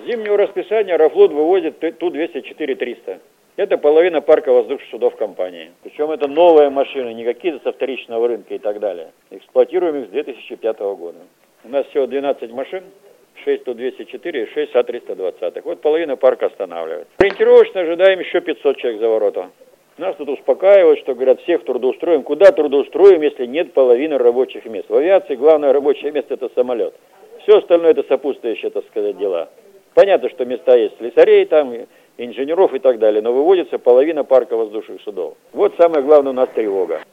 Зимнего расписания Аэрофлот выводит Ту-204-300. Это половина парка воздушных судов компании. Причем это новые машины, не какие-то со вторичного рынка и так далее. Эксплуатируем их с 2005 года. У нас всего 12 машин, 6 Ту-204 и 6 А-320. Вот половина парка останавливается. Ориентировочно ожидаем еще 500 человек за ворота. Нас тут успокаивают, что говорят, всех трудоустроим. Куда трудоустроим, если нет половины рабочих мест? В авиации главное рабочее место – это самолет. Все остальное – это сопутствующие, так сказать, дела. Понятно, что места есть слесарей там, инженеров и так далее, но выводится половина парка воздушных судов. Вот самое главное у нас тревога.